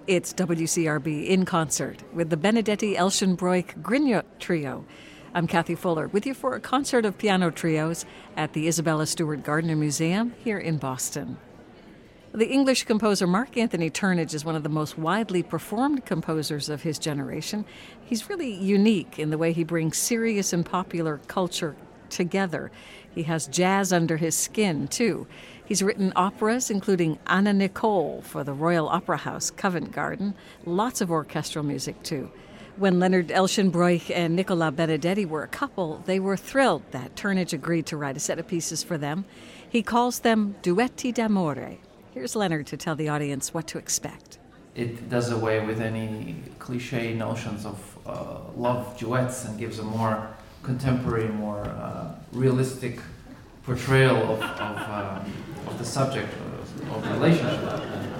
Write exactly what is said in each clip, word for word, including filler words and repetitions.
It's W C R B in concert with the Benedetti Elschenbroich Grignot Trio. I'm Kathy Fuller with you for a concert of piano trios at the Isabella Stewart Gardner Museum here in Boston. The English composer Mark Anthony Turnage is one of the most widely performed composers of his generation. He's really unique in the way he brings serious and popular culture together. He has jazz under his skin, too. He's written operas, including Anna Nicole for the Royal Opera House, Covent Garden. Lots of orchestral music, too. When Leonard Elschenbroich and Nicola Benedetti were a couple, they were thrilled that Turnage agreed to write a set of pieces for them. He calls them duetti d'amore. Here's Leonard to tell the audience what to expect. It does away with any cliche notions of uh, love duets and gives a more contemporary, more uh, realistic portrayal of, of, uh, of the subject of, of relationship.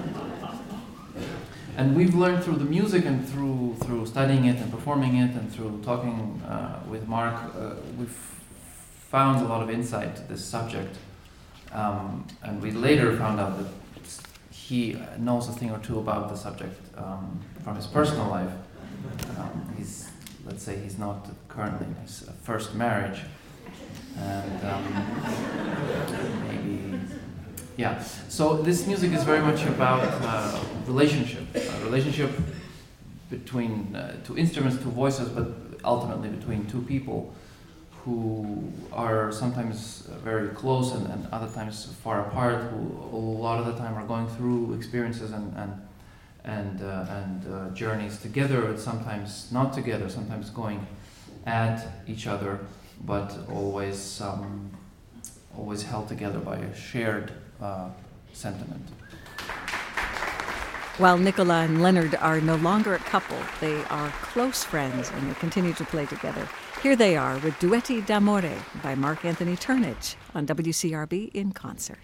And we've learned through the music and through through studying it and performing it and through talking uh, with Mark, uh, we've found a lot of insight to this subject. Um, and we later found out that he knows a thing or two about the subject um, from his personal life. Um, he's, let's say, he's not currently in his first marriage, and um, maybe, yeah. So this music is very much about uh, relationship, a relationship between uh, two instruments, two voices, but ultimately between two people who are sometimes very close and, and other times far apart, who a lot of the time are going through experiences and and and, uh, and uh, journeys together, but sometimes not together, sometimes going at each other, but always um, always held together by a shared uh, sentiment. While Nicola and Leonard are no longer a couple, they are close friends and they continue to play together. Here they are with Duetti d'Amore by Mark Anthony Turnage on W C R B in concert.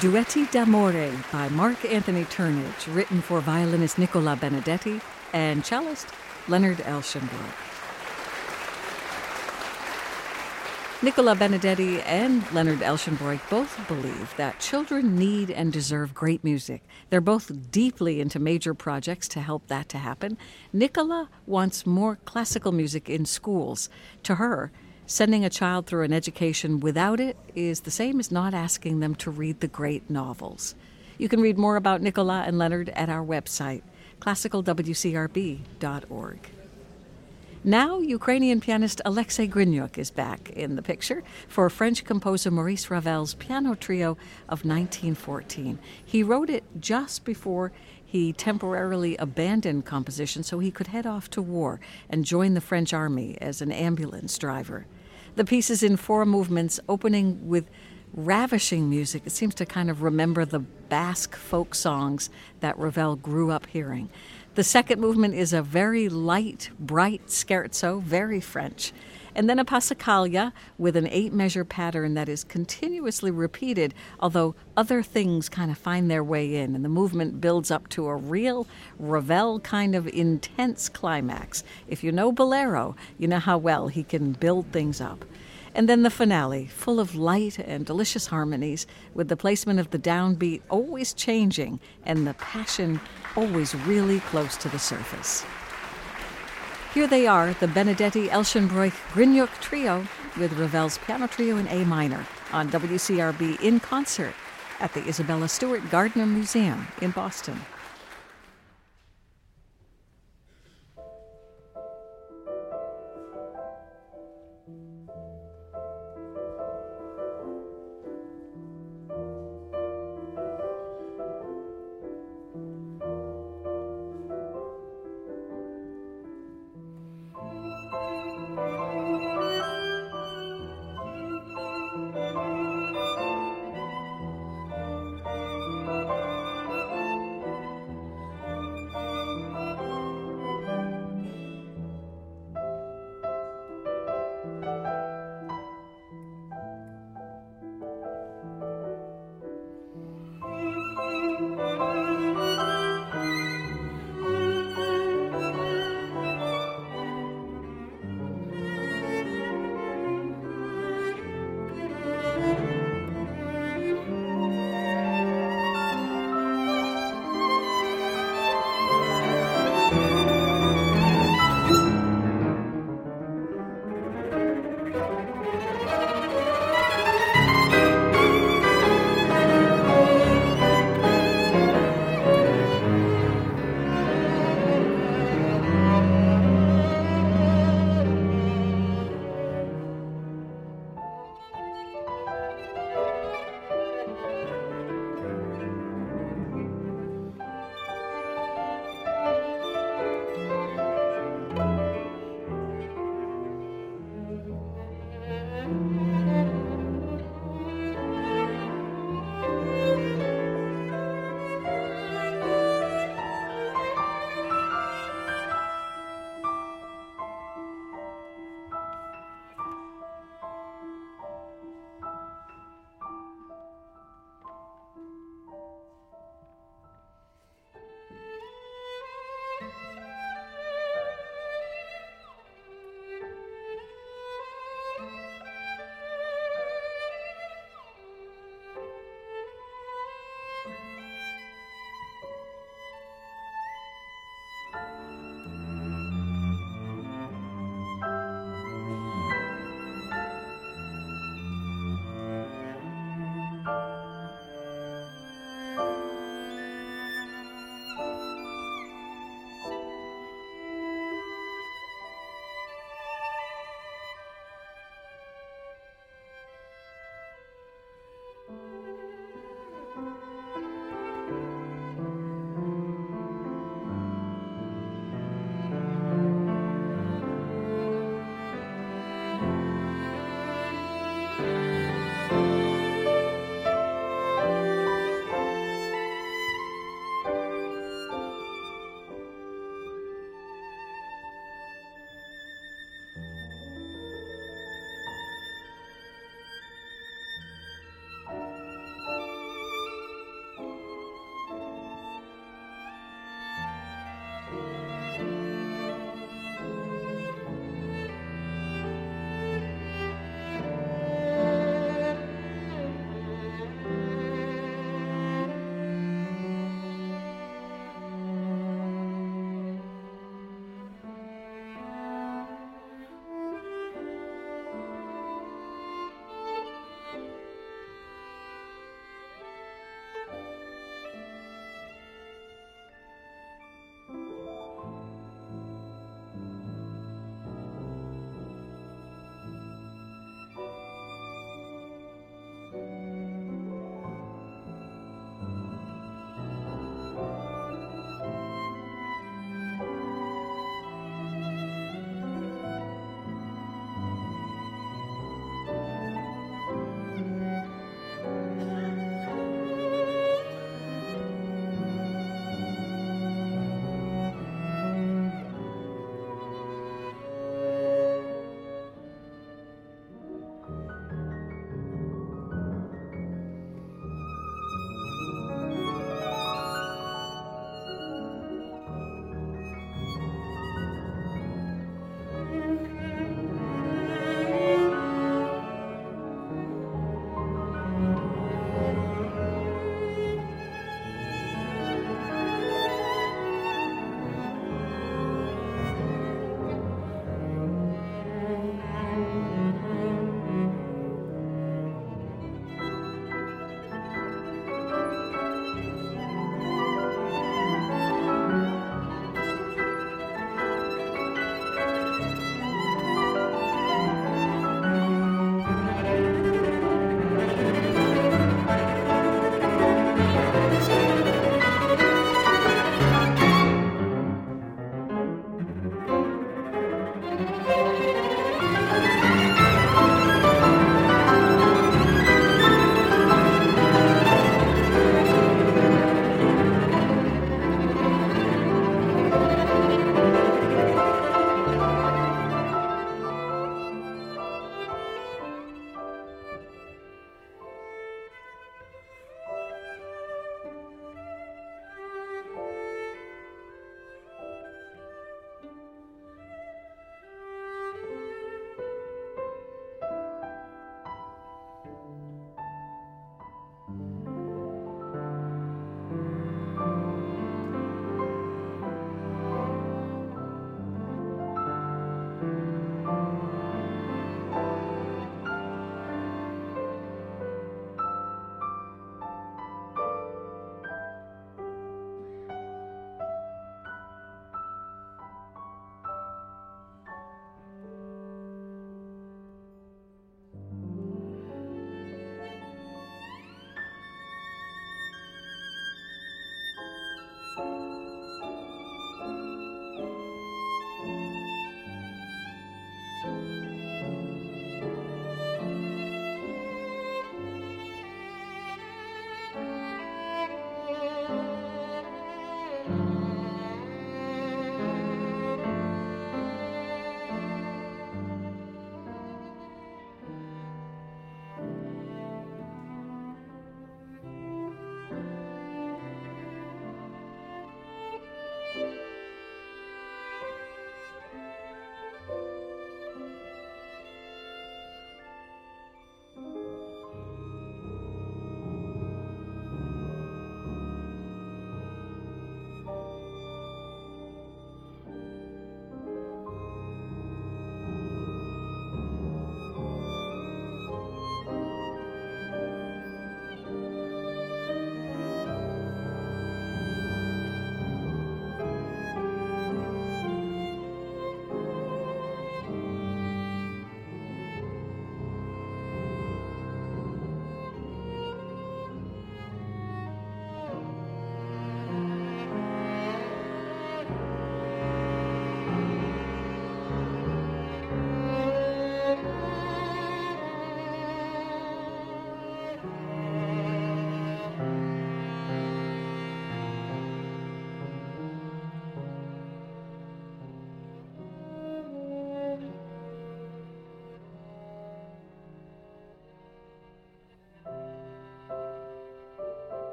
Duetti d'Amore by Mark Anthony Turnage, written for violinist Nicola Benedetti and cellist Leonard Elschenbroich. Nicola Benedetti and Leonard Elschenbroich both believe that children need and deserve great music. They're both deeply into major projects to help that to happen. Nicola wants more classical music in schools. To her, sending a child through an education without it is the same as not asking them to read the great novels. You can read more about Nicola and Leonard at our website, classical w c r b dot org. Now, Ukrainian pianist Alexei Grinyuk is back in the picture for French composer Maurice Ravel's piano trio of nineteen fourteen. He wrote it just before he temporarily abandoned composition so he could head off to war and join the French army as an ambulance driver. The piece is in four movements, opening with ravishing music. It seems to kind of remember the Basque folk songs that Ravel grew up hearing. The second movement is a very light, bright scherzo, very French. And then a passacaglia with an eight-measure pattern that is continuously repeated, although other things kind of find their way in, and the movement builds up to a real Ravel kind of intense climax. If you know Bolero, you know how well he can build things up. And then the finale, full of light and delicious harmonies, with the placement of the downbeat always changing and the passion always really close to the surface. Here they are, the Benedetti Elschenbroich Grinyuk Trio with Ravel's Piano Trio in A minor on W C R B in concert at the Isabella Stewart Gardner Museum in Boston.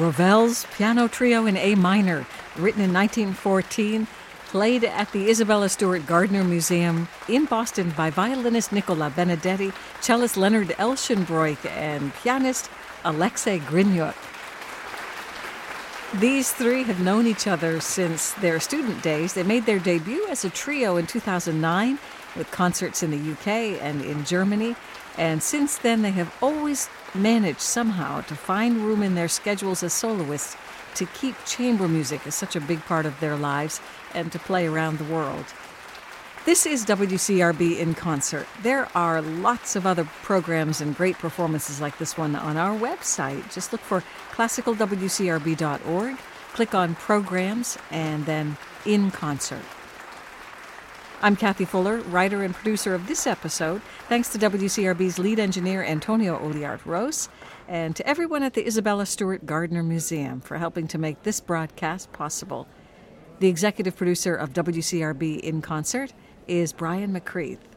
Ravel's Piano Trio in A minor, written in nineteen fourteen, played at the Isabella Stewart Gardner Museum in Boston by violinist Nicola Benedetti, cellist Leonard Elschenbroich, and pianist Alexei Grinyuk. These three have known each other since their student days. They made their debut as a trio in two thousand nine with concerts in the U K and in Germany. And since then, they have always managed somehow to find room in their schedules as soloists to keep chamber music as such a big part of their lives and to play around the world. This is W C R B in Concert. There are lots of other programs and great performances like this one on our website. Just look for classical w c r b dot org, click on Programs, and then In Concert. I'm Kathy Fuller, writer and producer of this episode. Thanks to W C R B's lead engineer, Antonio Oliart-Rose, and to everyone at the Isabella Stewart Gardner Museum for helping to make this broadcast possible. The executive producer of W C R B in Concert is Brian McCreath.